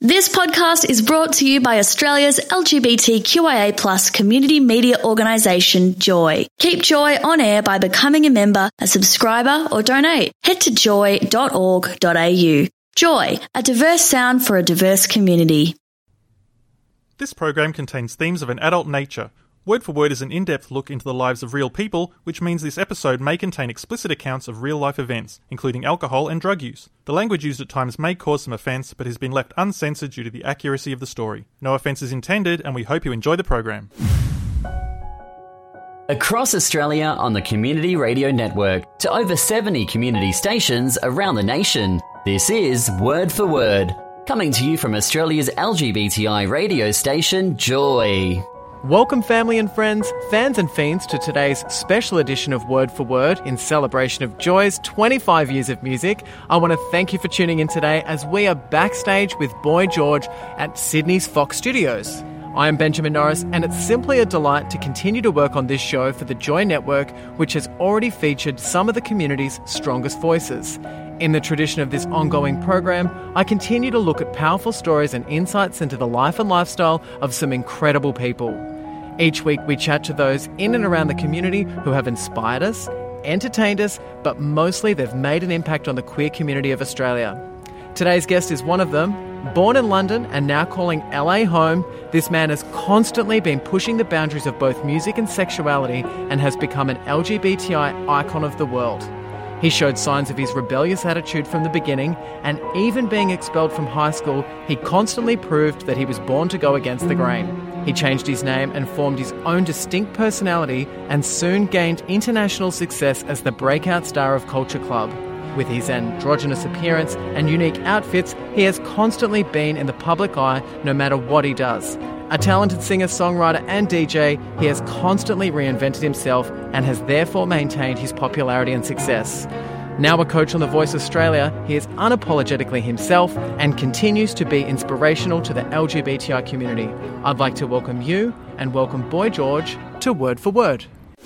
This podcast is brought to you by Australia's LGBTQIA+ community media organisation, Joy. Keep Joy on air by becoming a member, a subscriber or donate. Head to joy.org.au. Joy, a diverse sound for a diverse community. This program contains themes of an adult nature. Word for Word is an in-depth look into the lives of real people, which means this episode may contain explicit accounts of real-life events, including alcohol and drug use. The language used at times may cause some offence, but has been left uncensored due to the accuracy of the story. No offence is intended, and we hope you enjoy the program. Across Australia on the Community Radio Network to over 70 community stations around the nation, this is Word for Word, coming to you from Australia's LGBTI radio station, Joy. Welcome family and friends, fans and fiends to today's special edition of Word for Word in celebration of Joy's 25 years of music. I want to thank you for tuning in today as we are backstage with Boy George at Sydney's Fox Studios. I am Benjamin Norris and it's simply a delight to continue to work on this show for the Joy Network, which has already featured some of the community's strongest voices. In the tradition of this ongoing program, I continue to look at powerful stories and insights into the life and lifestyle of some incredible people. Each week we chat to those in and around the community who have inspired us, entertained us, but mostly they've made an impact on the queer community of Australia. Today's guest is one of them. Born in London and now calling LA home, this man has constantly been pushing the boundaries of both music and sexuality and has become an LGBTI icon of the world. He showed signs of his rebellious attitude from the beginning, and even being expelled from high school, he constantly proved that he was born to go against the grain. He changed his name and formed his own distinct personality and soon gained international success as the breakout star of Culture Club. With his androgynous appearance and unique outfits, he has constantly been in the public eye no matter what he does. A talented singer, songwriter and DJ, he has constantly reinvented himself and has therefore maintained his popularity and success. Now a coach on The Voice Australia, he is unapologetically himself and continues to be inspirational to the LGBTI community. I'd like to welcome you and welcome Boy George to Word for Word.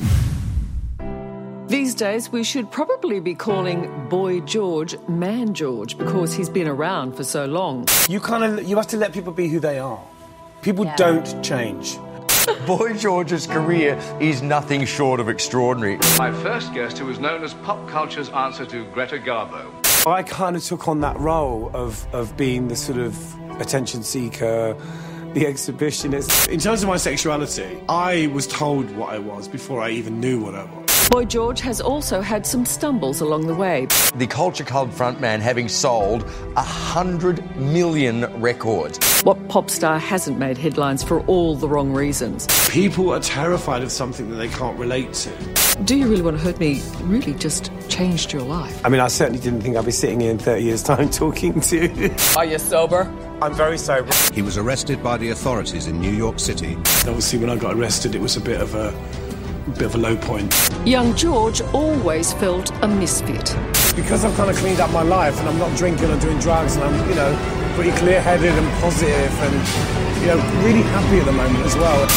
These days, we should probably be calling Boy George Man George because he's been around for so long. You have to let people be who they are. People don't change. Boy George's career is nothing short of extraordinary. My first guest, who was known as pop culture's answer to Greta Garbo. I kind of took on that role of being the sort of attention seeker, the exhibitionist. In terms of my sexuality, I was told what I was before I even knew what I was. Boy George has also had some stumbles along the way. The Culture Club frontman having sold 100 million records. What pop star hasn't made headlines for all the wrong reasons? People are terrified of something that they can't relate to. Do you really want to hurt me? Really just changed your life? I mean, I certainly didn't think I'd be sitting here in 30 years' time talking to you. Are you sober? I'm very sober. He was arrested by the authorities in New York City. Obviously, when I got arrested, it was a bit of a low point. Young George always felt a misfit. Because I've kind of cleaned up my life and I'm not drinking or doing drugs and I'm, pretty clear-headed and positive and, really happy at the moment as well.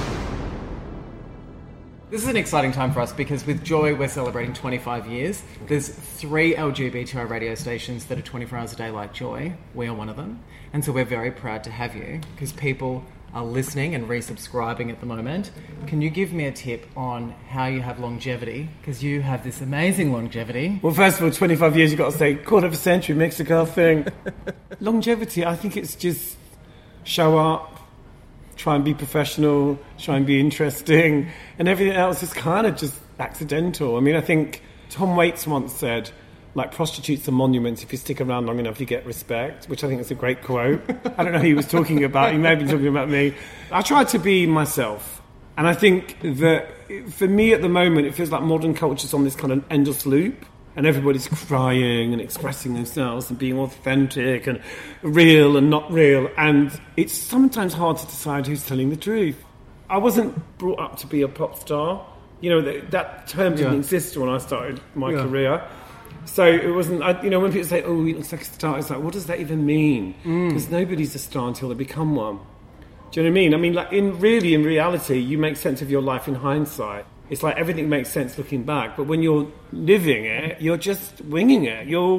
This is an exciting time for us because with Joy we're celebrating 25 years. There's 3 LGBTI radio stations that are 24 hours a day like Joy. We are one of them. And so we're very proud to have you because people are listening and resubscribing at the moment. Can you give me a tip on how you have longevity? Because you have this amazing longevity. Well, first of all, 25 years, you've got to say, quarter of a century, Mexico thing. Longevity, I think it's just show up, try and be professional, try and be interesting, and everything else is kind of just accidental. I mean, I think Tom Waits once said, like prostitutes are monuments. If you stick around long enough, you get respect, which I think is a great quote. I don't know who he was talking about. He may have been talking about me. I try to be myself. And I think that for me at the moment, it feels like modern culture's on this kind of endless loop. And everybody's crying and expressing themselves and being authentic and real and not real. And it's sometimes hard to decide who's telling the truth. I wasn't brought up to be a pop star. That term didn't exist when I started my career. So it wasn't, when people say, oh, he looks like a star, it's like, what does that even mean? Because nobody's a star until they become one. Do you know what I mean? I mean, like, in reality, you make sense of your life in hindsight. It's like everything makes sense looking back. But when you're living it, you're just winging it. You're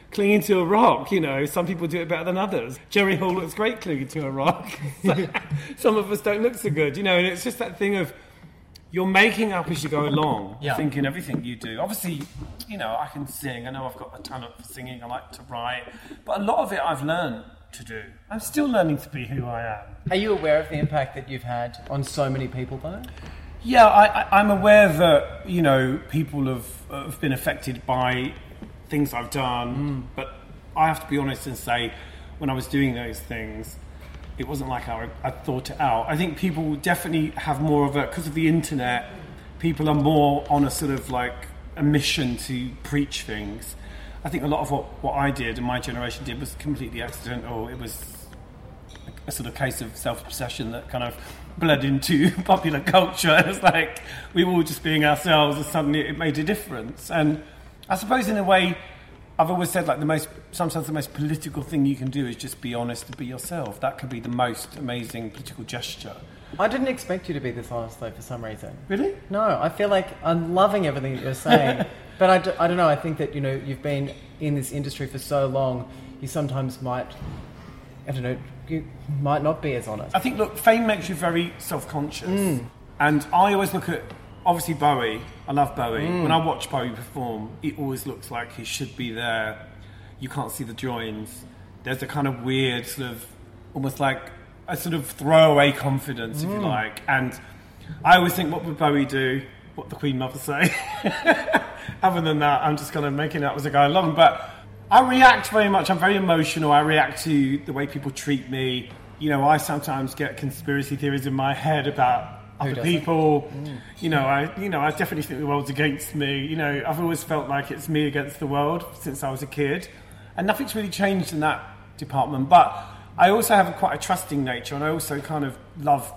clinging to a rock, you know. Some people do it better than others. Jerry Hall looks great clinging to a rock. Some of us don't look so good, you know, and it's just that thing of you're making up as you go along, thinking everything you do. Obviously, you know, I can sing. I know I've got a talent for singing. I like to write. But a lot of it I've learned to do. I'm still learning to be who I am. Are you aware of the impact that you've had on so many people, though? Yeah, I'm aware that, you know, people have been affected by things I've done. But I have to be honest and say, when I was doing those things, it wasn't like I thought it out. I think people definitely have more of a, because of the internet, people are more on a sort of like a mission to preach things. I think a lot of what I did and my generation did was completely accidental. It was a sort of case of self-obsession that kind of bled into popular culture. It's like we were all just being ourselves and suddenly it made a difference. And I suppose in a way, I've always said like sometimes the most political thing you can do is just be honest and be yourself. That could be the most amazing political gesture. I didn't expect you to be this honest though for some reason. Really? No, I feel like I'm loving everything that you're saying. But I don't know, I think that, you know, you've been in this industry for so long, you sometimes might, I don't know, you might not be as honest. I think, look, fame makes you very self-conscious. And I always look at, obviously Bowie, I love Bowie. When I watch Bowie perform, it always looks like he should be there. You can't see the joins. There's a kind of weird sort of, almost like a sort of throwaway confidence, if you like. And I always think, what would Bowie do? What the Queen Mother say? Other than that, I'm just kind of making it up as I go along. But I react very much. I'm very emotional. I react to the way people treat me. You know, I sometimes get conspiracy theories in my head about other people. I definitely think the world's against me. You know, I've always felt like it's me against the world since I was a kid, and nothing's really changed in that department. But I also have quite a trusting nature, and I also kind of love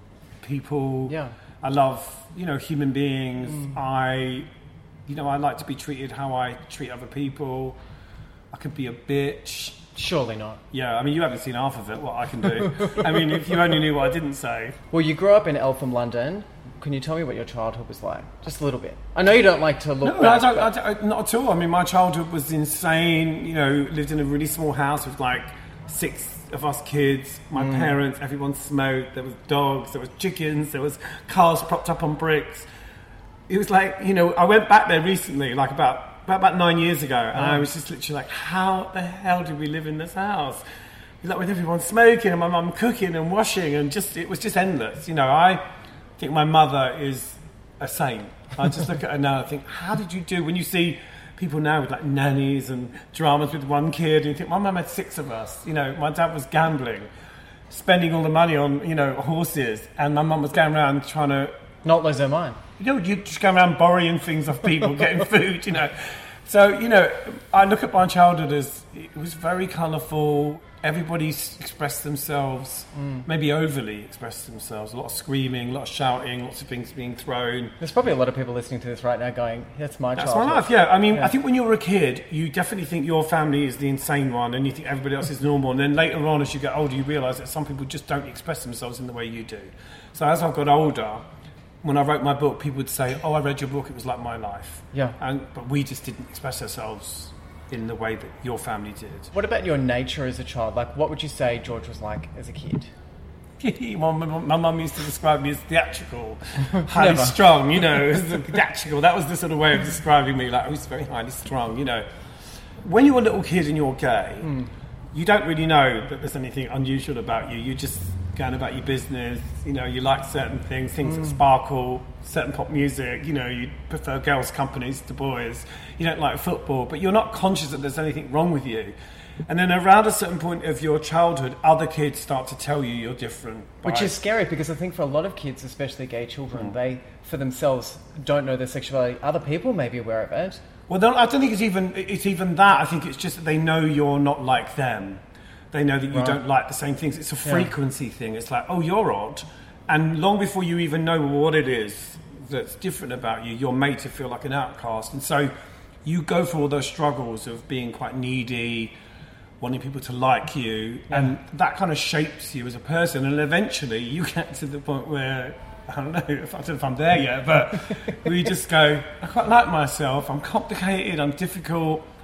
people. Yeah. I love, you know, human beings. I like to be treated how I treat other people. I could be a bitch. Surely not. Yeah, I mean, you haven't seen half of it, what I can do. I mean, if you only knew what I didn't say. Well, you grew up in Eltham, London. Can you tell me what your childhood was like? Just a little bit. I know you don't like to look back. No, I don't, not at all. I mean, my childhood was insane. You know, lived in a really small house with like 6 of us kids. My parents, everyone smoked. There was dogs, there was chickens, there was cars propped up on bricks. It was like, you know, I went back there recently, like about 9 years ago, and I was just literally like, how the hell did we live in this house? Like with everyone smoking and my mum cooking and washing, and it was just endless. You know, I think my mother is a saint. I just look at her now and think, how did you do? When you see people now with like nannies and dramas with one kid, and you think, my mum had 6 of us. You know, my dad was gambling, spending all the money on, you know, horses, and my mum was going around trying to not lose her mind. You know, you just go around borrowing things off people, getting food, you know. So, you know, I look at my childhood as it was very colourful. Everybody expressed themselves, maybe overly expressed themselves. A lot of screaming, a lot of shouting, lots of things being thrown. There's probably a lot of people listening to this right now going, that's my childhood. That's my life, yeah. I mean, I think when you're a kid, you definitely think your family is the insane one and you think everybody else is normal. And then later on, as you get older, you realise that some people just don't express themselves in the way you do. So as I got older, when I wrote my book, people would say, oh, I read your book, it was like my life. Yeah. But we just didn't express ourselves in the way that your family did. What about your nature as a child? Like, what would you say George was like as a kid? Well, my mum used to describe me as theatrical, highly strung, you know, theatrical. That was the sort of way of describing me, like I was very highly strung, you know. When you're a little kid and you're gay, you don't really know that there's anything unusual about you. You're just going about your business, you know, you like certain things that sparkle, certain pop music, you know, you prefer girls' companies to boys, you don't like football, but you're not conscious that there's anything wrong with you. And then around a certain point of your childhood, other kids start to tell you you're different. Which is scary, because I think for a lot of kids, especially gay children, they, for themselves, don't know their sexuality. Other people may be aware of it. Well, I don't think it's even that. I think it's just that they know you're not like them. They know that you don't like the same things. It's a frequency thing. It's like, oh, you're odd. And long before you even know what it is that's different about you, you're made to feel like an outcast. And so you go through all those struggles of being quite needy, wanting people to like you, and that kind of shapes you as a person. And eventually you get to the point where, I don't know if I'm there yet, but we just go, I quite like myself, I'm complicated, I'm difficult,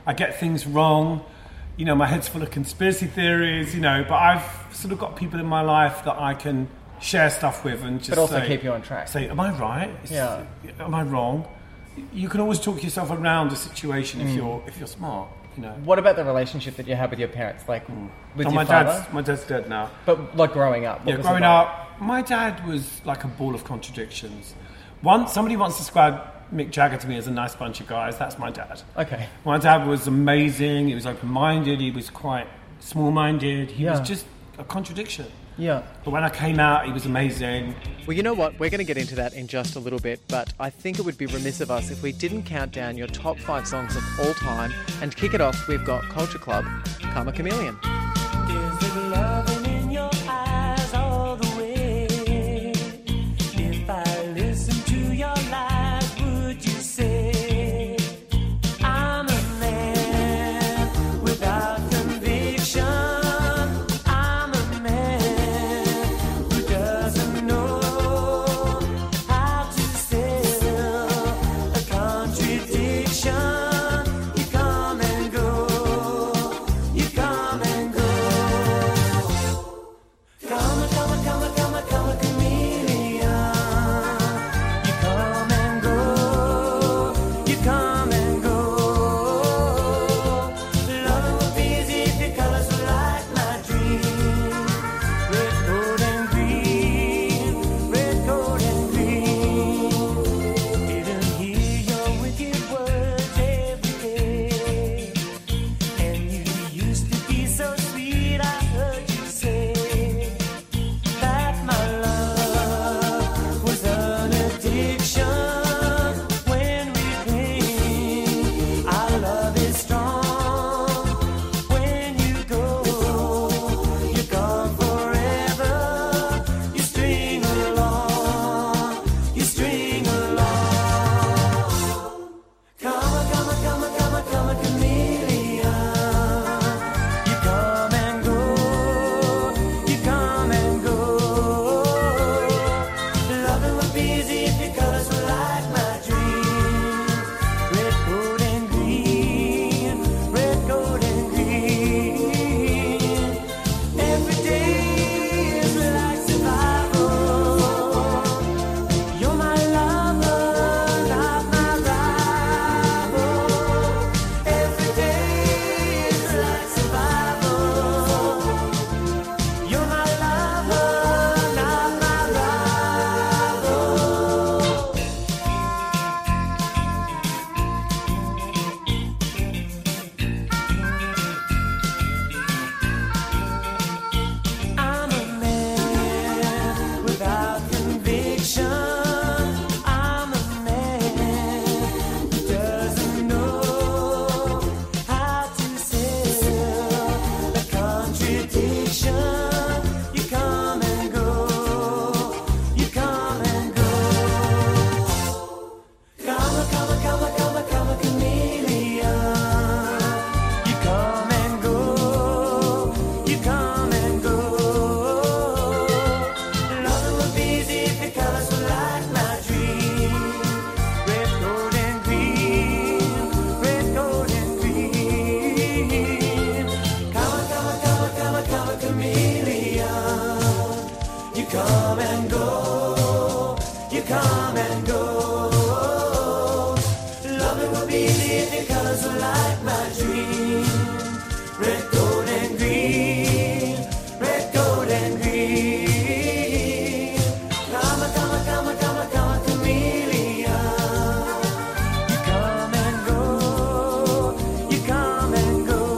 I get things wrong. You know, my head's full of conspiracy theories, you know, but I've sort of got people in my life that I can share stuff with and just keep you on track. Say, am I right? Yeah. Am I wrong? You can always talk yourself around a situation if you're smart, you know. What about the relationship that you have with your parents, like with your my father? My dad's dead now. But like growing up, growing up, my dad was like a ball of contradictions. Somebody once described Mick Jagger to me as a nice bunch of guys. That's my dad. Okay. My dad was amazing. He was open-minded. He was quite small-minded. He was just a contradiction. Yeah. But when I came out, he was amazing. Well, you know what? We're going to get into that in just a little bit, but I think it would be remiss of us if we didn't count down your top 5 songs of all time. And to kick it off, we've got Culture Club, Karma Chameleon. Is it loving in your eyes all the way? If I listen to your lies, would you say I'm a man without conviction? I'm a man who doesn't know how to sell a contradiction. You come and go, you come and go. Come, chameleon. You come and go, you come and go. Loving would be easy if your colors were like my dream. Red, gold, and green. Red, gold, and green. Didn't hear your wicked words every day. And you used to be so sweet, I heard you say that my love was an addiction. When we came, our love is strong. When you go, you're gone forever. You string along, you string along. Come, chameleon. You come and go, you come and go. Loving would be easy if your colors were like my dreams. Red, gold, and green. Red, gold, and green. Every day is like survival. You're my lover, not my rival. Every day is like survival. You're my lover, not my rival. I'm a man without conviction. I'm a man who doesn't know how to sell a contradiction. You come and go, you come and go. Come, chameleon. You come and go, you come and go. Loving would be easy if your colors were like my dream. Red, gold, and green. Red, gold, and green. Come, chameleon. You come and go, you come and go. Loving would be easy if your colors were like my dream. Red, gold, and green. Red, gold, and green. Come, chameleon. You come and go, you come and go.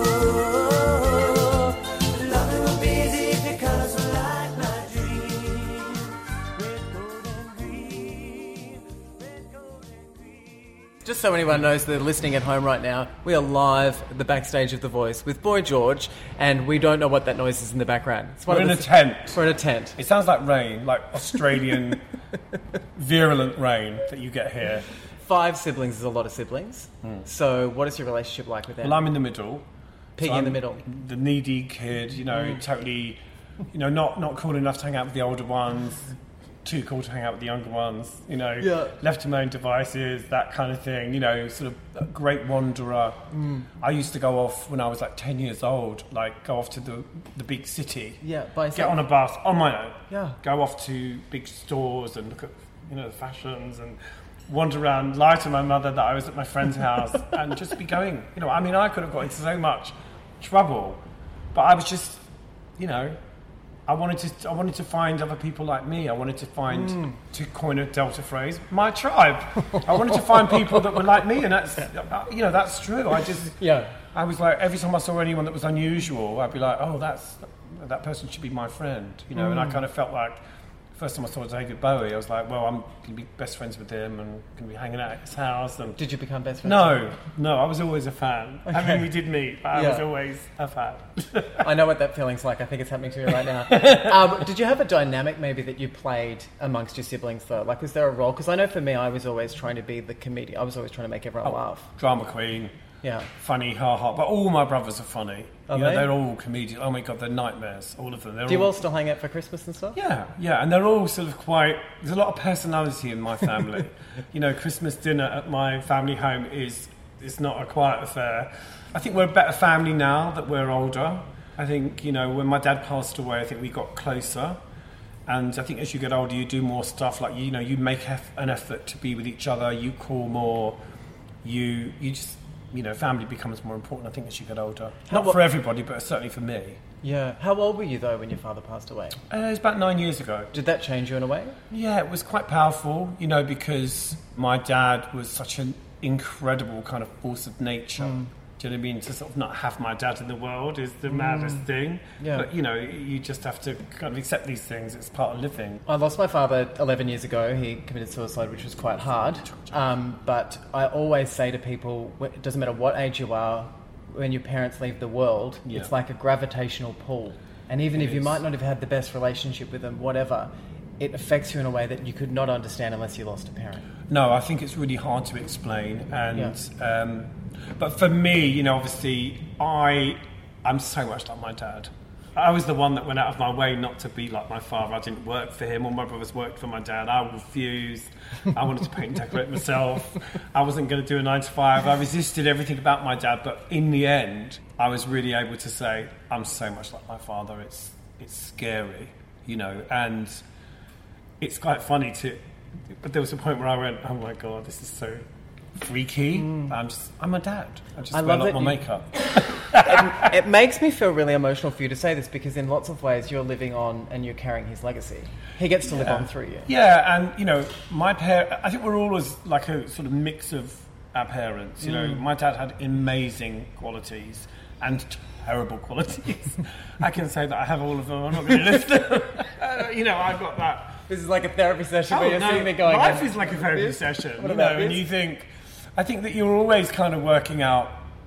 Loving would be easy if your colors were like my dream. Red, gold, and green. Red, gold, and green. Just so anyone knows that are listening at home right now, we are live at the backstage of The Voice with Boy George, and we don't know what that noise is in the background. It's one We're of in the a tent. We're in a tent. It sounds like rain, like Australian virulent rain that you get here. 5 siblings is a lot of siblings. So what is your relationship like with them? Well, I'm in the middle. Piggy So in the I'm middle. The needy kid, you know, totally, you know, not cool enough to hang out with the older ones. too cool to hang out with the younger ones, you know, Yeah. left to my own devices, that kind of thing, you know, sort of a great wanderer. I used to go off when I was like 10 years old, like go off to the big city. Yeah, by Get yourself? on a bus on my own. Yeah. Go off to big stores and look at, you know, the fashions and wander around, lie to my mother that I was at my friend's house and just be going. You know, I mean, I could have got into so much trouble, but I was just, you know, I wanted to find other people like me. I wanted to find, to coin a Delta phrase, my tribe. I wanted to find people that were like me, and that's, you know, that's true. I was like, every time I saw anyone that was unusual, I'd be like, oh, that person should be my friend, you know. And I kind of felt like, first time I saw David Bowie, I was like, well, I'm going to be best friends with him and going to be hanging out at his house. And Did you become best friends? No, I was always a fan. Okay. I mean, we did meet, but I was always a fan. I know what that feeling's like. I think it's happening to me right now. Did you have a dynamic maybe that you played amongst your siblings though? Like, was there a role? Because I know for me, I was always trying to be the comedian. I was always trying to make everyone laugh. Drama queen. Yeah. Funny, ha. But all my brothers are funny. Are You know, they? they're all comedians. Oh my God, they're nightmares. All of them. Do you all still hang out for Christmas and stuff? Yeah, and they're all sort of quite... There's a lot of personality in my family. You know, Christmas dinner at my family home is not a quiet affair. I think we're a better family now that we're older. I think, you know, when my dad passed away, I think we got closer. And I think as you get older, you do more stuff. Like, you know, you make an effort to be with each other. You call more. You just... You know, family becomes more important, I think, as you get older. Not for everybody, but certainly for me. Yeah. How old were you, though, when your father passed away? It was about 9 years ago. Did that change you in a way? Yeah, it was quite powerful, you know, because my dad was such an incredible kind of force of nature. Do you know what I mean? To sort of not have my dad in the world is the maddest thing. Yeah. But, you know, you just have to kind of accept these things. It's part of living. I lost my father 11 years ago. He committed suicide, which was quite hard. But I always say to people, it doesn't matter what age you are, when your parents leave the world, it's like a gravitational pull. And even if you might not have had the best relationship with them, whatever, it affects you in a way that you could not understand unless you lost a parent. No, I think it's really hard to explain. And but for me, you know, obviously, I'm so much like my dad. I was the one that went out of my way not to be like my father. I didn't work for him. All my brothers worked for my dad. I refused. I wanted to paint and decorate myself. I wasn't going to do a 9 to 5. I resisted everything about my dad. But in the end, I was really able to say, I'm so much like my father. It's scary, you know, and it's quite funny but there was a point where I went, oh my God, this is so freaky. I'm a dad. I just wear a lot more makeup. It makes me feel really emotional for you to say this, because in lots of ways you're living on and you're carrying his legacy. He gets to live on through you. Yeah, and you know, I think we're always like a sort of mix of our parents. You know, my dad had amazing qualities and terrible qualities. I can say that I have all of them. I'm not going to list them. You know, I've got that. This is like a therapy session where you're sitting there going... Life is like a therapy session, What you know, about and this? you think... I think that you're always kind of working out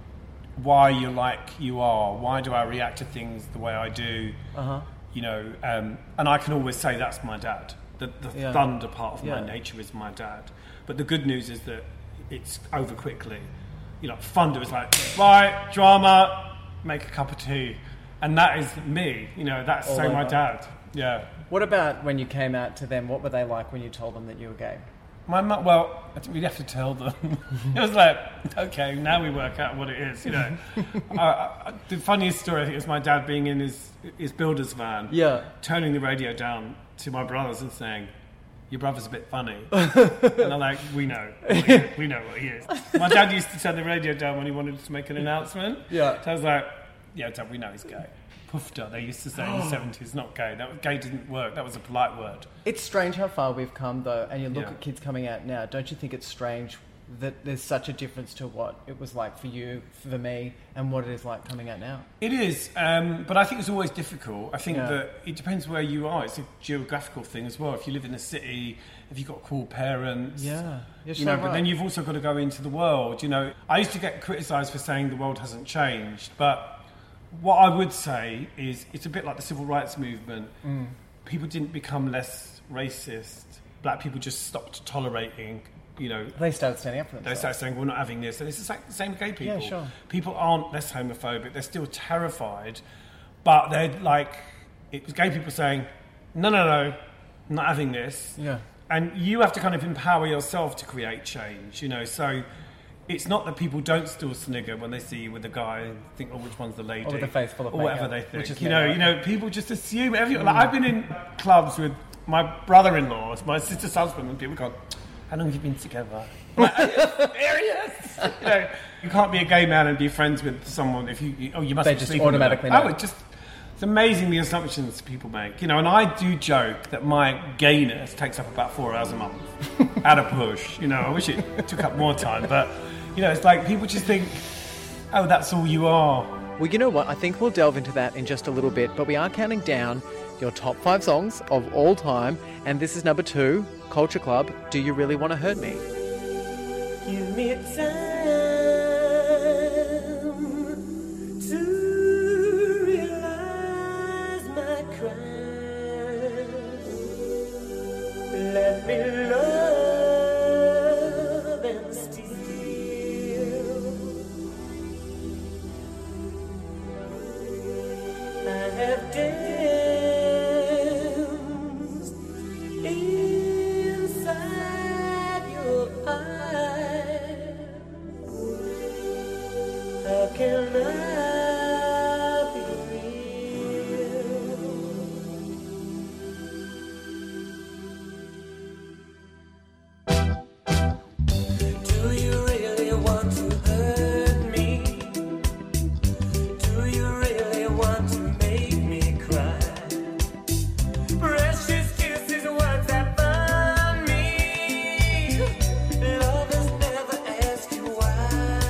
why you're like you are. Why do I react to things the way I do? You know, and I can always say that's my dad. The thunder part of my nature is my dad. But the good news is that it's over quickly. You know, thunder is like, right, drama, make a cup of tea. And that is me. You know, that's so my dad. Yeah. What about when you came out to them? What were they like when you told them that you were gay? My mum, well, I think we'd have to tell them. It was like, okay, now we work out what it is, you know. The funniest story, I think, is my dad being in his builder's van, turning the radio down to my brothers and saying, your brother's a bit funny. And I'm like, we know what he is. My dad used to turn the radio down when he wanted to make an announcement. Yeah. So I was like, yeah, Dad, we know he's gay. Poofda, they used to say in the 70s, not gay. Gay didn't work. That was a polite word. It's strange how far we've come, though, and you look at kids coming out now. Don't you think it's strange that there's such a difference to what it was like for you, for me, and what it is like coming out now? It is, but I think it's always difficult. I think that it depends where you are. It's a geographical thing as well. If you live in a city, if you've got cool parents, but then you've also got to go into the world. You know, I used to get criticised for saying the world hasn't changed, but what I would say is it's a bit like the civil rights movement. People didn't become less racist. Black people just stopped tolerating, you know... They started standing up for themselves. They started saying, we're not having this. And it's the same with gay people. Yeah, sure. People aren't less homophobic. They're still terrified. But they're like... It was gay people saying, no, I'm not having this. Yeah. And you have to kind of empower yourself to create change, you know. So it's not that people don't still snigger when they see you with a guy and think, oh, which one's the lady? Or with a face full of or whatever makeup, they which think. is You never know, people just assume everything. Like, I've been in clubs with my brother-in-law, my sister's husband, and people go, how long have you been together? I'm like, are you serious? You know, you can't be a gay man and be friends with someone if you must They be just sleeping with automatically them. know. It's amazing the assumptions people make, you know. And I do joke that my gayness takes up about 4 hours a month at a push. You know, I wish it took up more time, but you know, it's like people just think, oh, that's all you are. Well, you know what? I think we'll delve into that in just a little bit, but we are counting down your top 5 songs of all time, and this is number 2, Culture Club, Do You Really Want to Hurt Me? Give me time to realize my crime. Let me love and steal. I have danced inside your eyes. How can I be real? Do you really want to hurt me? Do you really want to make me cry? Precious kisses, words that burn me. Lovers never ask you why.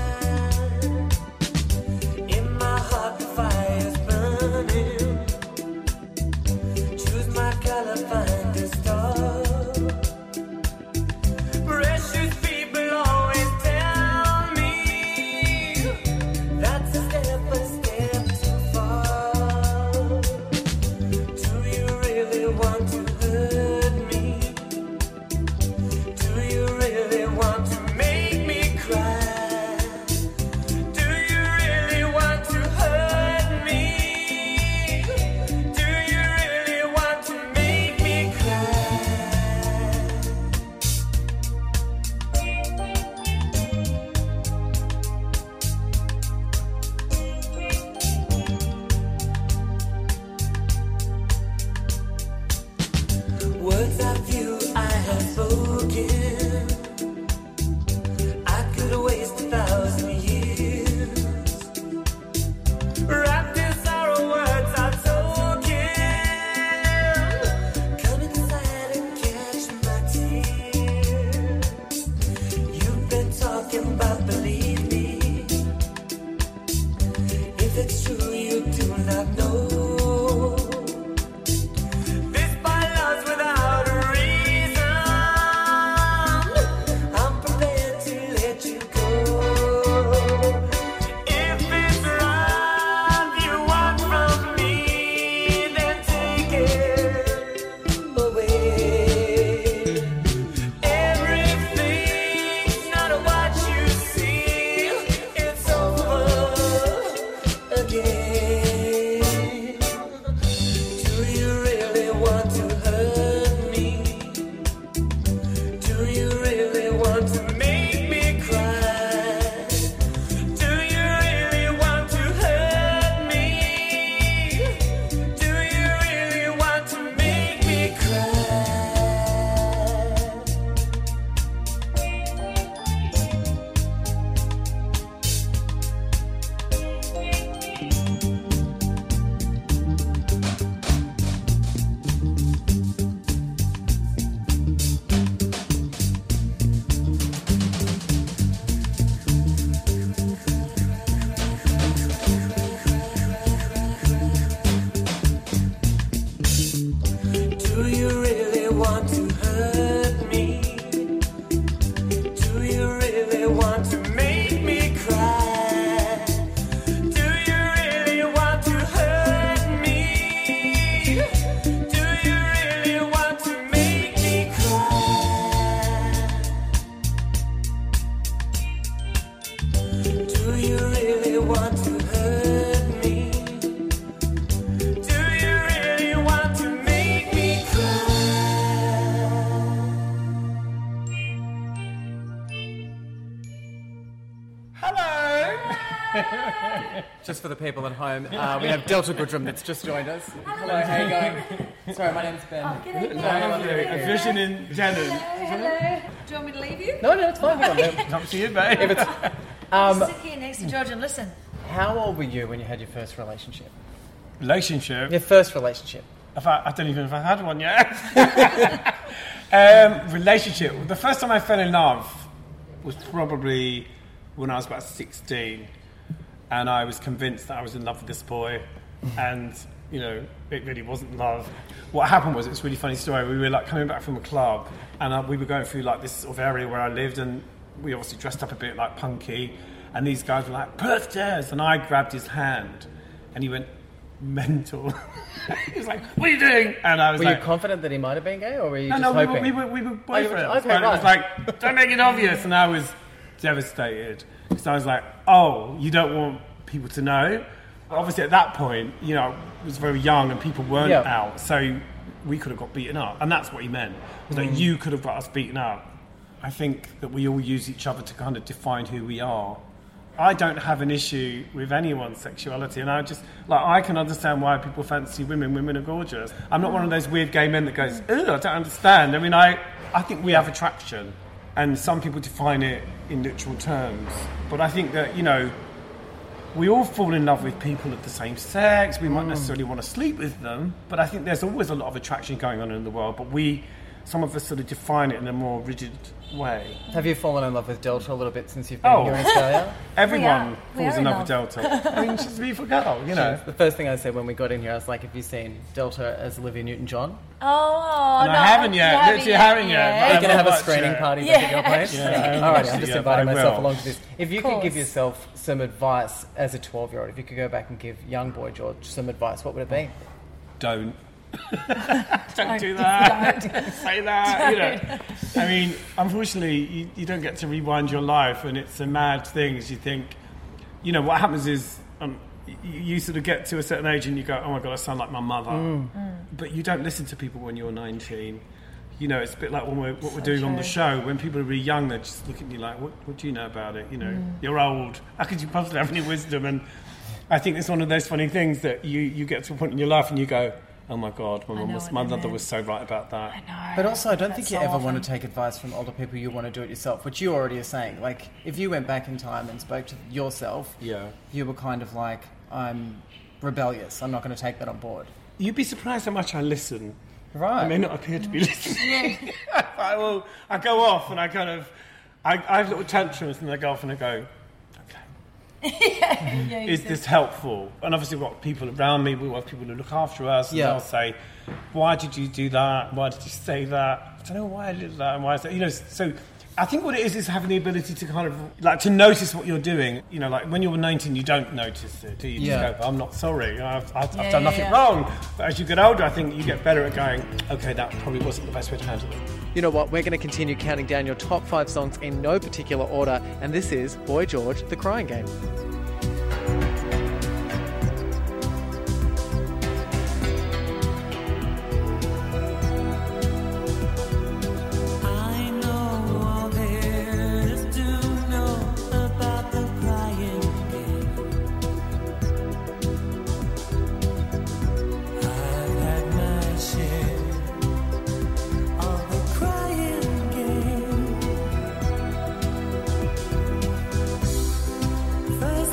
In my heart the fire's burning. Choose my color, find a star. Precious people always tell me that's a step too far. Do you really want to hurt me? Do you really want to make me cry? Do you really want to hurt me? Do you really want to make me cry? Words of you I have spoken. I could waste 1,000 years. Wrapped in sorrow, words are token. Come inside and catch my tears. You've been talking about, believe me. If it's true, you do not know. This by love's without a reason. Just for the people at home, we have Delta Goodrum that's just joined us. Hello, how are you going? Sorry, my name's Ben. A vision in Denon. Hello. Do you want me to leave you? No, it's fine. Hang on. It's up to you, mate. If it's, Sit here next to George and listen. how old were you when you had your first relationship? Relationship? Your first relationship. I don't even know if I had one yet. Relationship. The first time I fell in love was probably when I was about 16, and I was convinced that I was in love with this boy, and it really wasn't love. What happened was, it's a really funny story. We were like coming back from a club, and we were going through like this sort of area where I lived, and we obviously dressed up a bit like punky, and these guys were like, "Pull stairs," and I grabbed his hand, and he went mental. He was like, "What are you doing?" And I was Were you confident that he might have been gay, or were you just hoping? we were boyfriends. Okay, It was right. like, don't make it obvious, and I was devastated because I was like, "Oh, you don't want people to know." Obviously, at that point, I was very young and people weren't out, so we could have got beaten up, and that's what he meant. It was like, you could have got us beaten up. I think that we all use each other to kind of define who we are. I don't have an issue with anyone's sexuality, and I can understand why people fancy women. Women are gorgeous. I'm not one of those weird gay men that goes, "Ugh, I don't understand." I mean, I think we have attraction, and some people define it in literal terms. But I think that, we all fall in love with people of the same sex. We might necessarily want to sleep with them, but I think there's always a lot of attraction going on in the world, but some of us sort of define it in a more rigid way. Have you fallen in love with Delta a little bit since you've been here in Australia? Everyone falls in love with Delta. I mean, she's a beautiful girl, The first thing I said when we got in here, I was like, have you seen Delta as Olivia Newton-John? Oh, no, I haven't yet. Literally haven't yet. Are you going to have a screening party back at your place? Yeah. All right, I'm just inviting myself along to this. If you could course. give yourself some advice as a 12-year-old, if you could go back and give young boy George some advice, what would it be? Don't do that. Don't say that. I mean, unfortunately, you don't get to rewind your life, and it's a mad thing. As you think, what happens is you sort of get to a certain age and you go, "Oh my God, I sound like my mother," but you don't listen to people when you're 19. It's a bit like what we're doing on the show. When people are really young, they're just looking at you like, "What do you know about it? You're old. How could you possibly have any wisdom?" And I think it's one of those funny things that you get to a point in your life and you go, "Oh my God, my mother was so right about that." I know. But also, I don't think you so ever often. want to take advice from older people. You want to do it yourself, which you already are saying. Like, if you went back in time and spoke to yourself, you were kind of like, "I'm rebellious. I'm not going to take that on board." You'd be surprised how much I listen. Right. I may not appear to be listening. I go off and I have little tantrums, and I go off and I go, is this helpful? And obviously we've got people around me, we have people who look after us, and they'll say, "Why did you do that? Why did you say that? I don't know why I did that, and why I said," so I think what it is having the ability to kind of, to notice what you're doing. Like when you're 19, you don't notice it, do you? You just go, "I'm not sorry, I've done nothing wrong." But as you get older, I think you get better at going, "Okay, that probably wasn't the best way to handle it." You know what? We're going to continue counting down your top 5 songs in no particular order, and this is Boy George, The Crying Game. I know all there is to know about the crying game. I've had my share of the crying game. First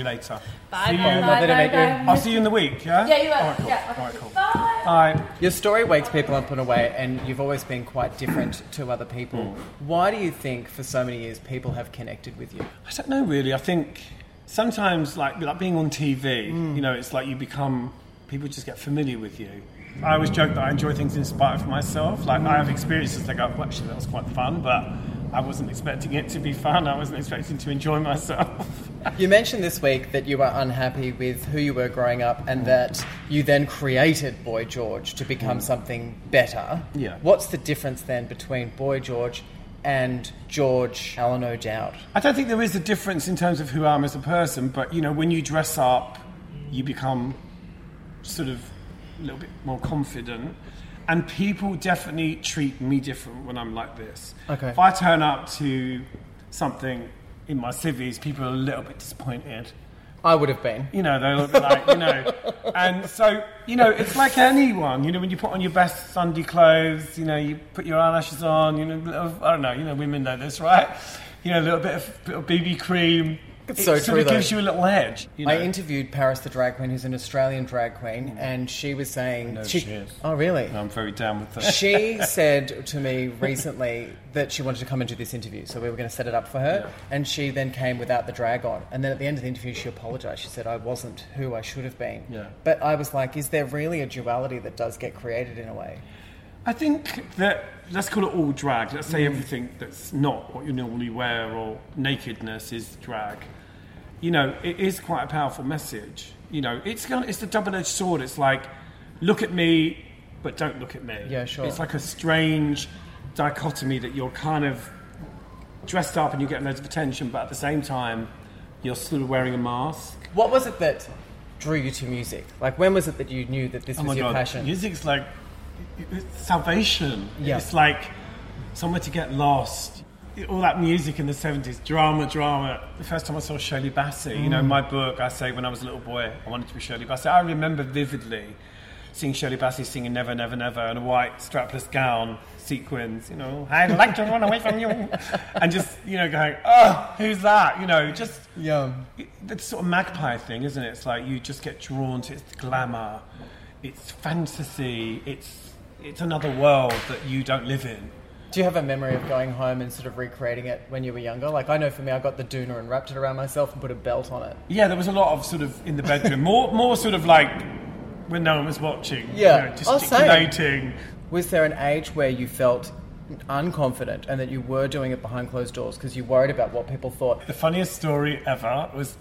you later. Bye. See you. Bye. Lovely to meet you. I'll see you in the week, yeah? Yeah, you will. All right, cool. Yeah. All right, cool. Bye. Bye. Your story wakes people up in a way, and you've always been quite different to other people. Why do you think, for so many years, people have connected with you? I don't know, really. I think sometimes, like being on TV, you know, it's like people just get familiar with you. I always joke that I enjoy things in spite of myself. Like, I have experiences that go, well, actually, that was quite fun, but I wasn't expecting it to be fun. I wasn't expecting to enjoy myself. You mentioned this week that you were unhappy with who you were growing up and that you then created Boy George to become something better. Yeah. What's the difference then between Boy George and George Alan O'Dowd? I don't think there is a difference in terms of who I am as a person, but, you know, when you dress up, you become sort of a little bit more confident. And people definitely treat me different when I'm like this. Okay. If I turn up to something in my civvies, people are a little bit disappointed. I would have been. You know, they'll be like, you know. And so, you know, it's like anyone. You know, when you put on your best Sunday clothes, you know, you put your eyelashes on, you know, I don't know, you know, women know this, right? You know, a little bit of BB cream. It's It so sort true, of though. gives you a little edge. You know? I interviewed Paris the drag queen, who's an Australian drag queen, and she was saying... know she is. Oh, really? I'm very down with that. She said to me recently that she wanted to come and do this interview, so we were going to set it up for her, and she then came without the drag on. And then at the end of the interview, she apologised. She said, I wasn't who I should have been. Yeah. But I was like, is there really a duality that does get created in a way? I think that, let's call it all drag. Let's say everything that's not what you normally wear or nakedness is drag. You know, it is quite a powerful message. You know, it's a double-edged sword. It's like, look at me, but don't look at me. Yeah, sure. It's like a strange dichotomy that you're kind of dressed up and you get loads of attention, but at the same time, you're sort of wearing a mask. What was it that drew you to music? Like, when was it that you knew that this was your passion? Music's like it's salvation. Yeah. It's like somewhere to get lost. All that music in the 70s, drama. The first time I saw Shirley Bassey, you know, in my book, I say when I was a little boy, I wanted to be Shirley Bassey. I remember vividly seeing Shirley Bassey singing Never, Never, Never in a white strapless gown, sequins, you know, I'd like to run away from you. And just, you know, going, oh, who's that? You know, just... Yeah. It's sort of magpie thing, isn't it? It's like you just get drawn to its glamour, its fantasy, it's another world that you don't live in. Do you have a memory of going home and sort of recreating it when you were younger? Like, I know for me, I got the doona and wrapped it around myself and put a belt on it. Yeah, there was a lot of sort of in the bedroom, more sort of like when no one was watching. Yeah. You know, gesticulating. Was there an age where you felt unconfident and that you were doing it behind closed doors because you worried about what people thought? The funniest story ever was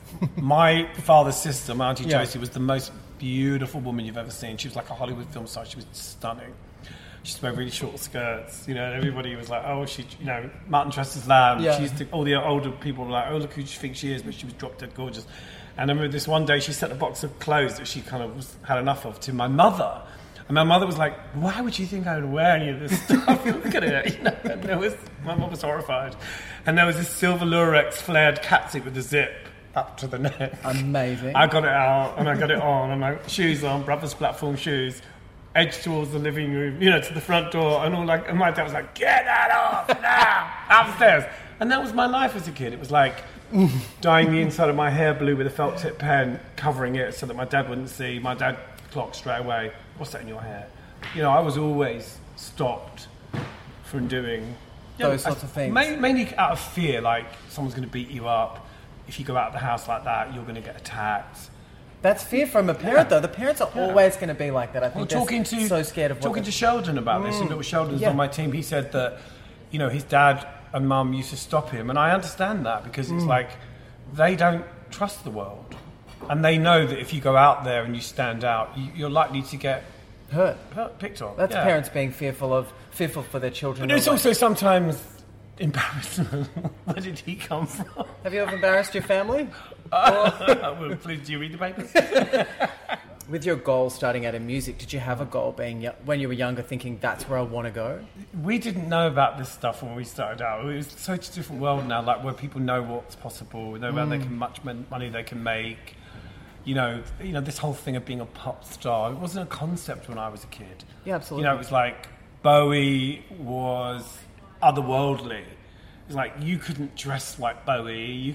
my father's sister, my Auntie Josie, was the most beautiful woman you've ever seen. She was like a Hollywood film star. She was stunning. She used to wear really short skirts, you know, and everybody was like, oh, she, you know, Martin Truster's Lamb. Yeah. She used to, all the older people were like, oh, look who you think she is, but she was drop dead gorgeous. And I remember this one day she sent a box of clothes that she kind of had enough of to my mother. And my mother was like, why would you think I would wear any of this stuff? Look at it, you know. And my mum was horrified. And there was this silver Lurex flared catsuit with a zip up to the neck. Amazing. I got it out and I got it on and my shoes on, Brothers platform shoes, edged towards the living room, you know, to the front door, and all like, and my dad was like, get that off now, upstairs. And that was my life as a kid. It was like dyeing the inside of my hair blue with a felt tip pen, covering it so that my dad wouldn't see. My dad clocked straight away, what's that in your hair? You know, I was always stopped from doing those sorts of things. Mainly out of fear, like someone's going to beat you up. If you go out of the house like that, you're going to get attacked. That's fear from a parent, though. The parents are always going to be like that. I think talking they're so scared of what... Talking to Sheldon about this, and little Sheldon's on my team, he said that, you know, his dad and mum used to stop him, and I understand that, because it's like, they don't trust the world. And they know that if you go out there and you stand out, you're likely to get hurt, picked on. That's parents being fearful for their children. But it's also sometimes embarrassment. Where did he come from? Have you ever embarrassed your family? Well, please, do you read the papers? With your goal starting out in music, did you have a goal being when you were younger, thinking that's where I want to go? We didn't know about this stuff when we started out. It was such a different world now, like where people know what's possible, know about much money they can make. You know, this whole thing of being a pop star. It wasn't a concept when I was a kid. Yeah, absolutely. You know, it was like Bowie was otherworldly. It's like you couldn't dress like Bowie. You couldn't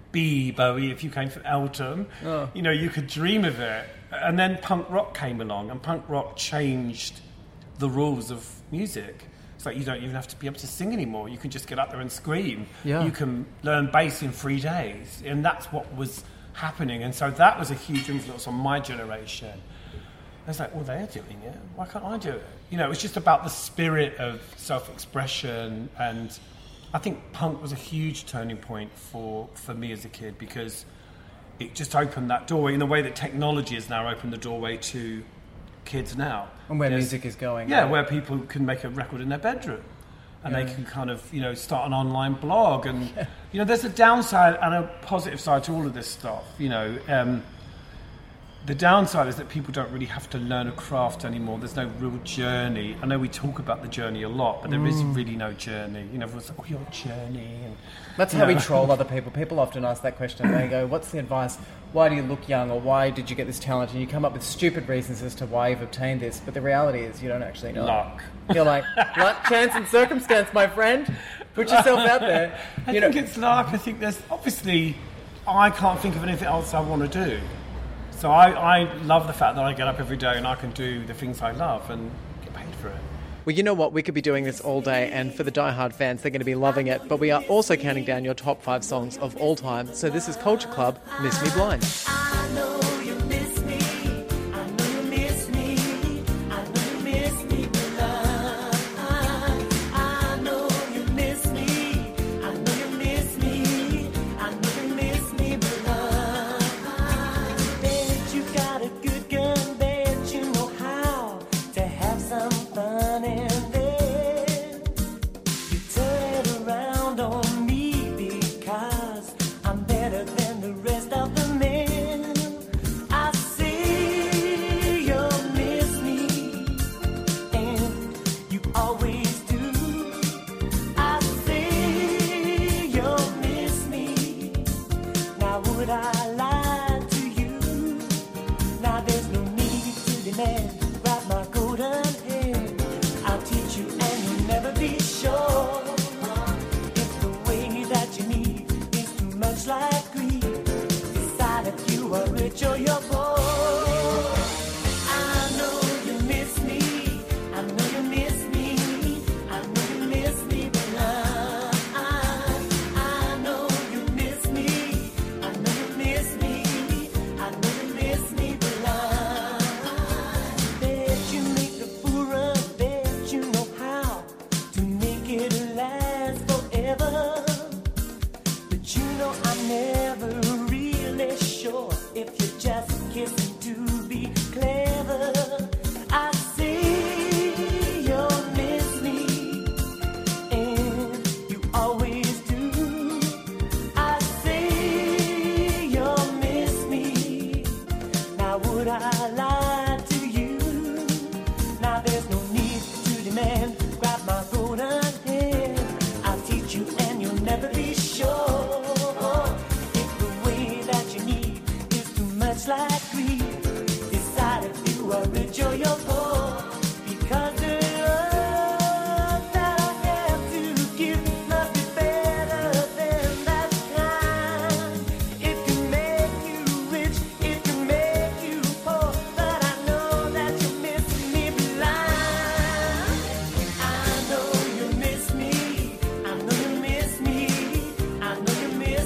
be Bowie, if you came from Eltham, you know, you could dream of it. And then punk rock came along, and punk rock changed the rules of music. It's like you don't even have to be able to sing anymore. You can just get up there and scream. Yeah. You can learn bass in 3 days. And that's what was happening. And so that was a huge influence on my generation. I was like, well, they're doing it. Why can't I do it? You know, it was just about the spirit of self-expression. And I think punk was a huge turning point for me as a kid, because it just opened that doorway in the way that technology has now opened the doorway to kids now. And where music is going. Yeah, where people can make a record in their bedroom. And they can kind of, you know, start an online blog. And, you know, there's a downside and a positive side to all of this stuff, you know. The downside is that people don't really have to learn a craft anymore. There's no real journey. I know we talk about the journey a lot, but there is really no journey. You know, everyone's like, oh, your journey. And, that's how we troll other people. People often ask that question. They go, what's the advice? Why do you look young? Or why did you get this talent? And you come up with stupid reasons as to why you've obtained this. But the reality is you don't actually know. Luck. You're like, luck, chance and circumstance, my friend. Put yourself out there. I think it's luck. I think there's, obviously, I can't think of anything else I want to do. So I love the fact that I get up every day and I can do the things I love and get paid for it. Well, you know what? We could be doing this all day, and for the diehard fans, they're going to be loving it. But we are also counting down your top 5 songs of all time. So this is Culture Club, Miss Me Blind. I know you miss me. I know you miss me. I know you miss me blind. I know you miss me. I know you miss me. I know you miss me blind. Bet you got a good gun. Bet you know how to have some fun in there. You turn it around on me because I'm better than the rest of the men. I see you miss me, and you always do. I see you miss me. Now would I lie to you? Now there's no need to demand. Grab my golden hand. I'll teach you and you'll never be sure. If the way that you need is too much like greed, decide if you are rich or you're poor. I know you miss me. I know you miss me. I know you miss me blind. I know you miss me. I know you miss me. I know you miss me blind. Bet you make the fool run. Bet you know how to make it last forever. But you know I'm never really sure if you're just kissing to be clever. I see you miss me, and you always do. I see you miss me. Now would I lie to you? Now there's no need to demand. Grab my golden hand. I'll teach you and you'll never be sure. If the way that you need is too much like greed, decide if you are rich or you're poor. Because the love that I have to give must be better than that kind. It can make you rich, it can make you poor, but I know that you miss me blind. I know you miss me. I know you miss me. I know you miss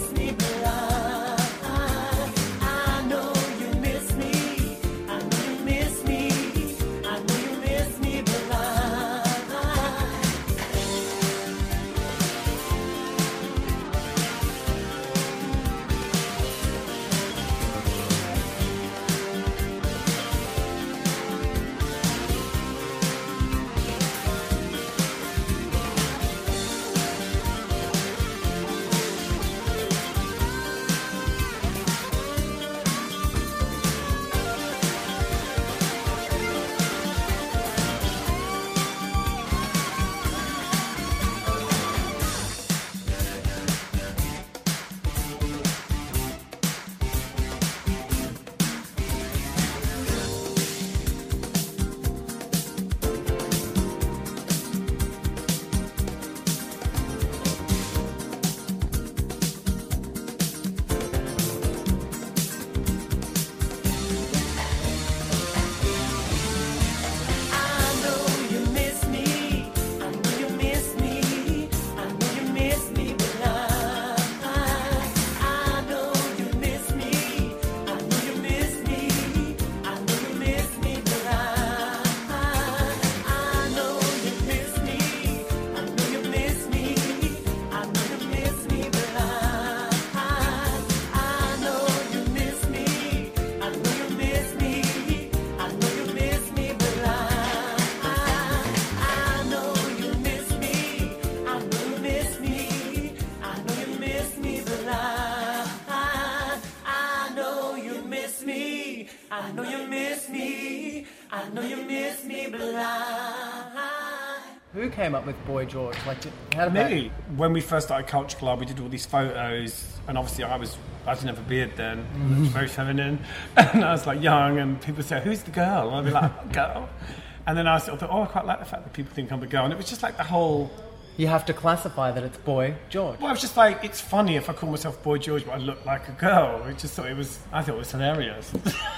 you miss me. I know you miss me blind. Who came up with Boy George? How did Me. When we first started Culture Club, we did all these photos, and obviously I didn't have a beard then. I was very feminine, and I was like young, and people say, "Who's the girl?" And I'd be like, "Girl." And then I sort of thought, "Oh, I quite like the fact that people think I'm a girl," and it was just like the whole. You have to classify that it's Boy George. Well, it was just like, it's funny if I call myself Boy George, but I look like a girl. I thought it was hilarious.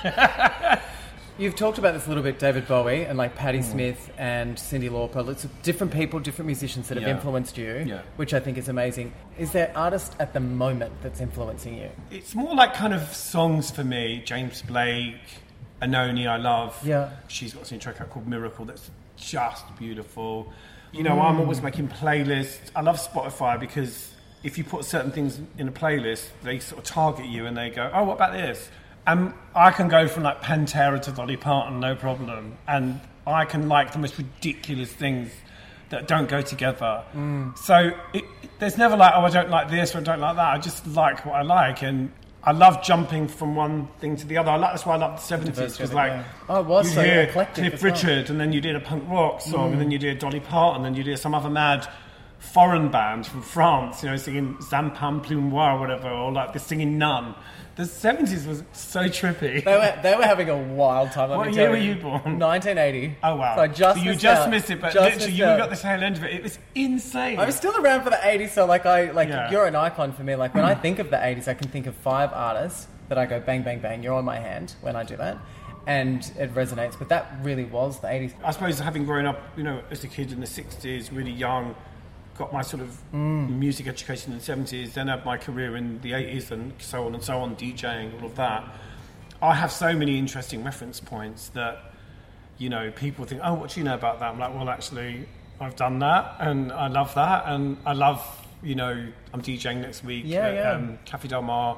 You've talked about this a little bit, David Bowie and like Patti Smith and Cyndi Lauper. Lots of different people, different musicians that have influenced you, which I think is amazing. Is there an artist at the moment that's influencing you? It's more like kind of songs for me. James Blake, Anoni, I love. Yeah. She's got a track out called Miracle that's just beautiful. You know, I'm always making playlists. I love Spotify because if you put certain things in a playlist, they sort of target you and they go, "Oh, what about this?" And I can go from like Pantera to Dolly Parton, no problem. And I can like the most ridiculous things that don't go together. So there's never like, "Oh, I don't like this or I don't like that." I just like what I like. And I love jumping from one thing to the other. That's why I love the 70s. Because it was you so hear eclectic Cliff as well. Richard, and then you did a punk rock song, and then you did Dolly Parton, and you did some other mad foreign band from France, you know, singing Zampam Plumois or whatever, or like the singing Nun. The 70s was so trippy. They were having a wild time. What year were you born? 1980. Oh, wow. So you just missed it, but literally you got the tail end of it. It was insane. I was still around for the 80s, so you're an icon for me. Like when I think of the 80s, I can think of 5 artists that I go bang, bang, bang, you're on my hand when I do that. And it resonates, but that really was the 80s. I suppose having grown up, you know, as a kid in the 60s, really young, got my sort of music education in the 70s, then had my career in the 80s and so on, DJing, all of that. I have so many interesting reference points that, you know, people think, "Oh, what do you know about that?" I'm like, well, actually, I've done that, and I love that, and I love, you know, I'm DJing next week at Cafe Del Mar.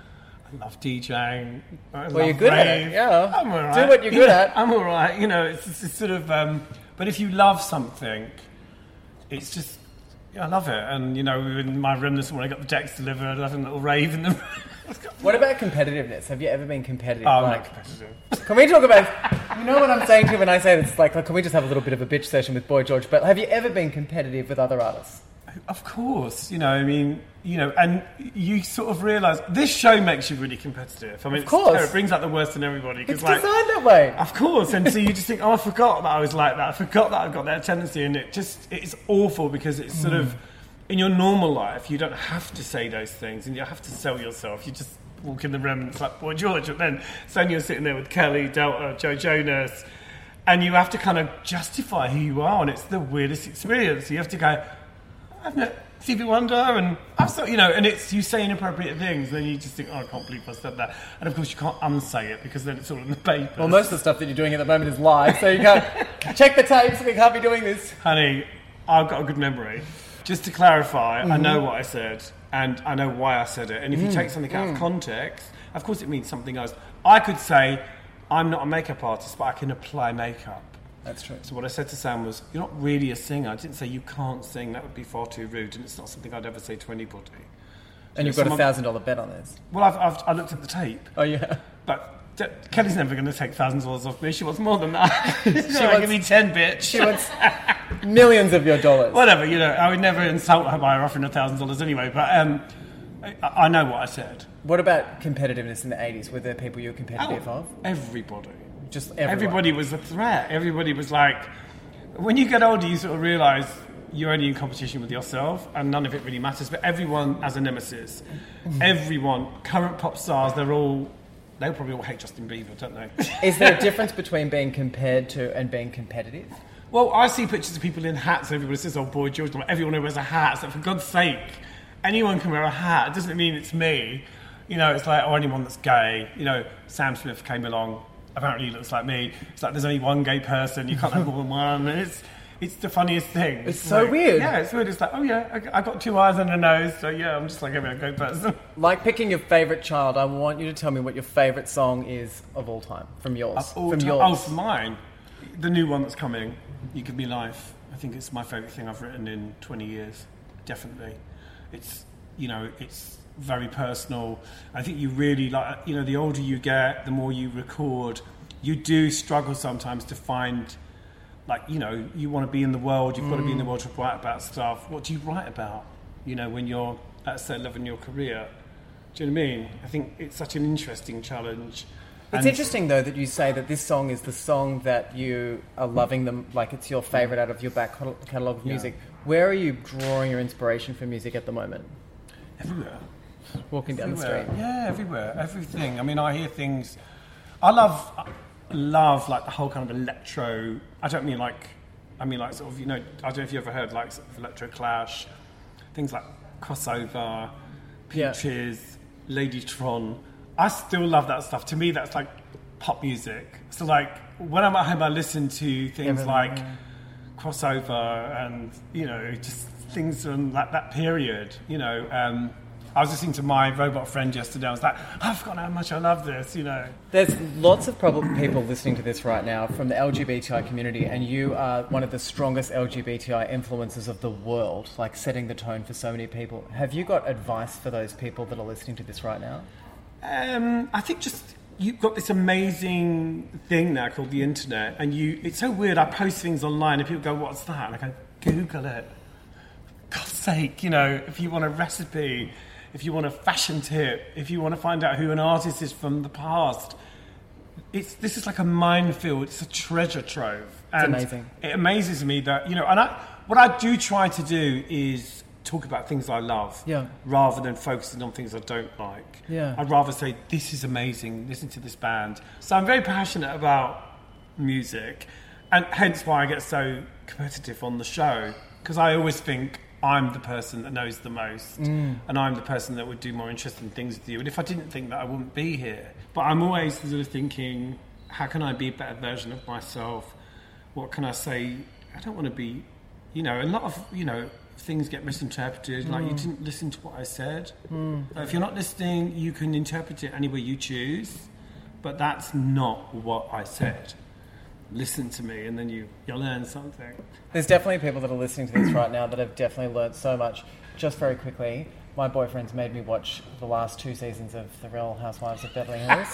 I love DJing. Well, you're good at it, yeah. I'm all right. Do what you're good at. I'm all right. You know, it's sort of... but if you love something, it's just... I love it. And, you know, we were in my room this morning, I got the decks delivered, having a little rave in the room. What about competitiveness? Have you ever been competitive? I'm not competitive. Can we talk about... You know what I'm saying to you when I say this? Like, can we just have a little bit of a bitch session with Boy George? But have you ever been competitive with other artists? Of course. You know, I mean, you know, and you sort of realise this show makes you really competitive. I mean, of course. It brings out the worst in everybody. It's designed that way. Of course. And so you just think, "Oh, I forgot that I was like that. I forgot that I've got that tendency." And it's awful because it's sort of... In your normal life, you don't have to say those things and you have to sell yourself. You just walk in the room and it's like, "Boy George," and then suddenly you're sitting there with Kelly, Delta, Joe Jonas, and you have to kind of justify who you are, and it's the weirdest experience. You have to go, "I've met Stevie Wonder," and I've saw, you know, and it's you say inappropriate things, and then you just think, "Oh, I can't believe I said that," and of course you can't unsay it because then it's all in the paper. Well, most of the stuff that you're doing at the moment is live, so you can't check the tapes. We can't be doing this. Honey, I've got a good memory. Just to clarify, I know what I said, and I know why I said it. And if you take something out of context, of course it means something else. I could say, "I'm not a makeup artist, but I can apply makeup." That's true. So what I said to Sam was, "You're not really a singer." I didn't say you can't sing. That would be far too rude, and it's not something I'd ever say to anybody. And you've got a $1,000 bet on this. Well, I looked at the tape. Oh, yeah. But Kelly's never going to take $1,000 off me. She wants more than that. She wants, give me 10, bitch. She wants millions of your dollars. Whatever, you know. I would never insult her by offering $1,000 anyway. But I know what I said. What about competitiveness in the 80s? Were there people you were competitive of? Everybody. Just everyone. Everybody was a threat. Everybody was like... When you get older, you sort of realise you're only in competition with yourself and none of it really matters. But everyone has a nemesis. Everyone, current pop stars, they probably all hate Justin Bieber, don't they? Is there a difference between being compared to and being competitive? Well, I see pictures of people in hats. Everybody says, "Oh, Boy George," everyone who wears a hat. It's like, for God's sake, anyone can wear a hat. It doesn't mean it's me. You know, it's like, anyone that's gay. You know, Sam Smith came along. Apparently he looks like me. It's like there's only one gay person. You can't have more than one. And it's the funniest thing. It's so weird. Yeah, it's weird. It's like, "Oh yeah, I got 2 eyes and a nose, so yeah, I'm just like every gay person." Like picking your favourite child, I want you to tell me what your favourite song is of all time, from yours. Yours. Oh, from mine. The new one that's coming, "You Give Me Life." I think it's my favourite thing I've written in 20 years. Definitely. It's, you know, it's very personal. I think you really, like, you know, the older you get, the more you record, you do struggle sometimes to find, like, you know, you want to be in the world, you've got to be in the world to write about stuff. What do you write about, you know, when you're at a certain level in your career? Do you know what I mean? I think it's such an interesting challenge. It's interesting, though, that you say that this song is the song that you are loving them, like it's your favourite out of your back catalogue of music. Where are you drawing your inspiration for music at the moment? Everywhere. Walking down the street. Yeah, everywhere. Everything. I mean, I hear things... I love like the whole kind of electro... I mean like sort of, you know, I don't know if you ever heard like sort of electro clash, things like Crossover, Peaches, Ladytron. I still love that stuff. To me, that's like pop music. So like when I'm at home, I listen to things like Crossover and, you know, just things from like that period, you know. I was listening to My Robot Friend yesterday. I was like, I've forgotten how much I love this, you know. There's lots of people listening to this right now from the LGBTI community, and you are one of the strongest LGBTI influencers of the world, like setting the tone for so many people. Have you got advice for those people that are listening to this right now? I think just you've got this amazing thing now called the internet, and it's so weird. I post things online and people go, what's that? And I go, Google it. For God's sake, you know, if you want a recipe, if you want a fashion tip, if you want to find out who an artist is from the past, this is like a minefield. It's a treasure trove. And it's amazing. It amazes me that, you know, and what I do try to do is talk about things I love, rather than focusing on things I don't like. I'd rather say, this is amazing, listen to this band. So I'm very passionate about music, and hence why I get so competitive on the show, because I always think I'm the person that knows the most, and I'm the person that would do more interesting things with you. And if I didn't think that, I wouldn't be here. But I'm always sort of thinking, how can I be a better version of myself? What can I say? I don't want to be, you know, a lot of, you know, things get misinterpreted, like you didn't listen to what I said. If you're not listening, you can interpret it any way you choose, but that's not what I said. Listen to me, and then you'll learn something. There's definitely people that are listening to this right now that have definitely learned so much. Just very quickly, my boyfriend's made me watch the last 2 seasons of The Real Housewives of Beverly Hills.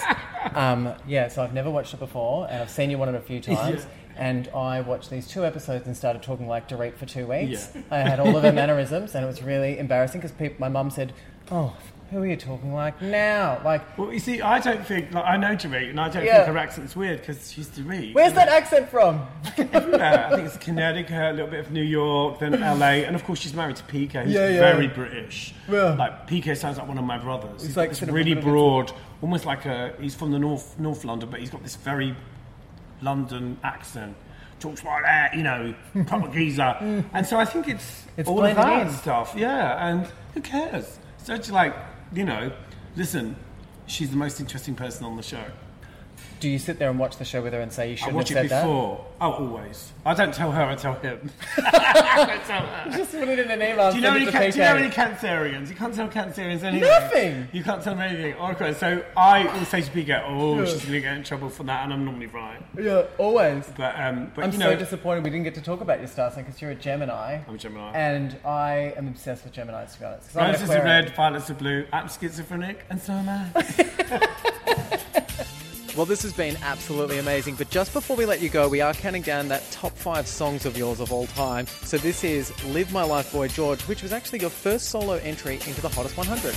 So I've never watched it before, and I've seen you on it a few times. And I watched these 2 episodes and started talking like Dorit for 2 weeks. I had all of her mannerisms, and it was really embarrassing because my mum said, "Oh, who are you talking like now?" Like, well, you see, I don't think, like, I know Dorit, and I don't think her accent's weird because she's Dorit. Where's that accent from? Everywhere. I think it's Connecticut, a little bit of New York, then LA, and of course she's married to PK, who's very British. Like, PK sounds like one of my brothers. He's like this really broad, almost like he's from the North London, but he's got this very London accent. Talks like that, you know, proper geezer. And so I think it's all of that stuff. Yeah, and who cares? So it's like, you know, listen, she's the most interesting person on the show. Do you sit there and watch the show with her and say you shouldn't have said that? I watch it before. Oh, always. I don't tell her, I tell him. I don't tell her. Just put it in an email. Do you know any Cancerians? You can't tell Cancerians anything. Nothing! You can't tell them anything. Okay, so I always say to PK, she's going to get in trouble for that, and I'm normally right. Yeah, always. But I'm you know, so disappointed we didn't get to talk about your star sign because you're a Gemini. I'm a Gemini. And I am obsessed with Geminis, to be honest. Roses are red, violets are blue. I'm schizophrenic, and so am I. Well, this has been absolutely amazing, but just before we let you go, we are counting down that top 5 songs of yours of all time. So this is Live My Life, Boy George, which was actually your first solo entry into the Hottest 100.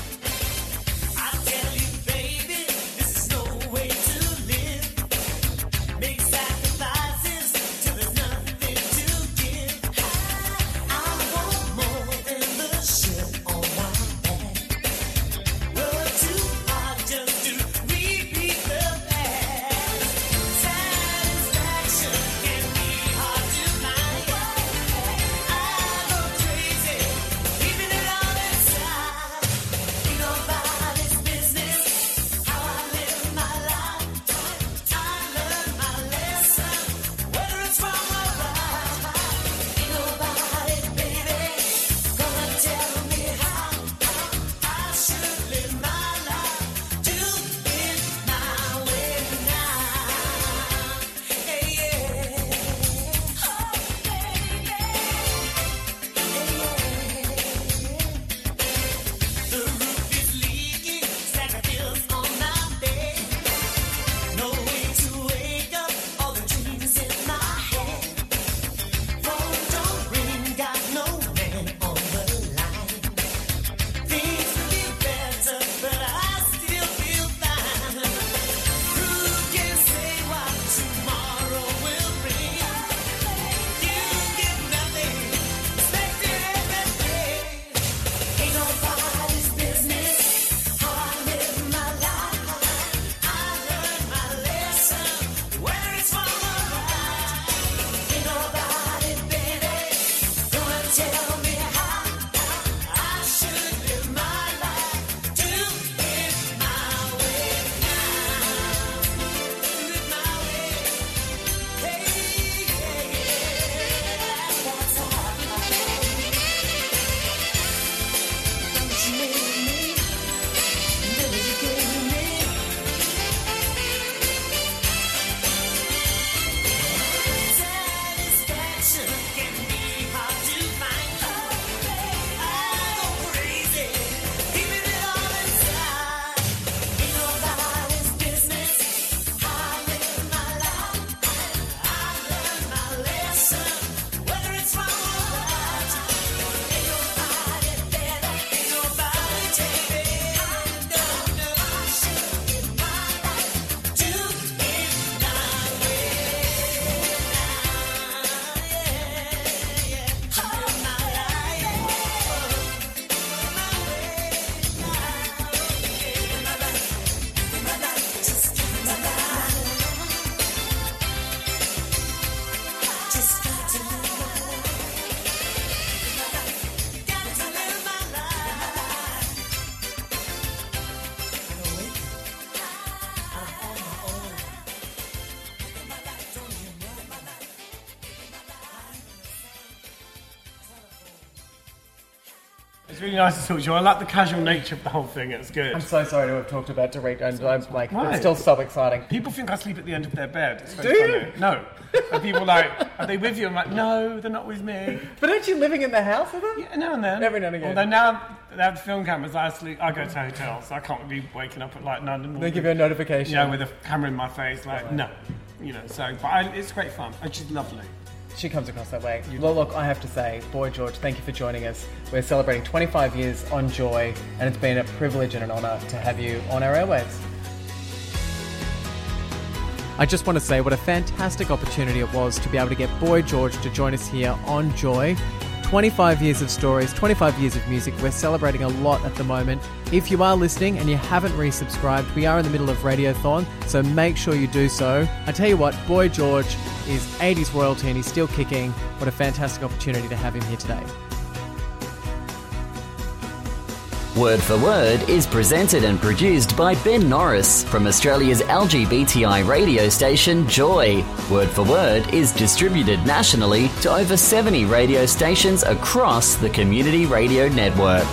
It's really nice to talk to you. I like the casual nature of the whole thing. It's good. I'm so sorry to have talked about Derek, and I'm like, Why? it's still so exciting. People think I sleep at the end of their bed. It's Do very you? funny. No. And people are like, are they with you? I'm like, no, they're not with me. But aren't you living in the house with them? Yeah, now and then. Every now and again. Although now they have film cameras, I go to hotels, so I can't be waking up at like 9 in the morning. They give you a notification. Yeah, with a camera in my face, like, no. You know, so, but it's great fun. And she's lovely. She comes across that way. Well, look, I have to say, Boy George, thank you for joining us. We're celebrating 25 years on Joy, and it's been a privilege and an honour to have you on our airwaves. I just want to say what a fantastic opportunity it was to be able to get Boy George to join us here on Joy. 25 years of stories, 25 years of music. We're celebrating a lot at the moment. If you are listening and you haven't resubscribed, we are in the middle of Radiothon, so make sure you do so. I tell you what, Boy George is 80s royalty and he's still kicking. What a fantastic opportunity to have him here today. Word for Word is presented and produced by Ben Norris from Australia's LGBTI radio station Joy. Word for Word is distributed nationally to over 70 radio stations across the Community Radio Network.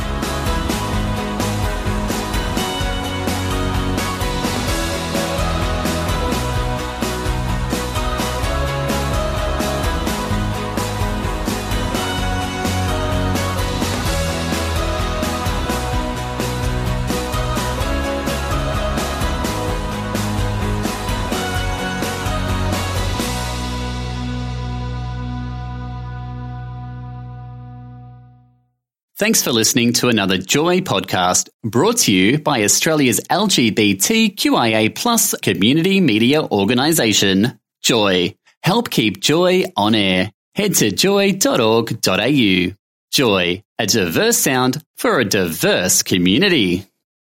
Thanks for listening to another Joy podcast brought to you by Australia's LGBTQIA+ community media organisation, Joy. Help keep Joy on air. Head to joy.org.au. Joy, a diverse sound for a diverse community.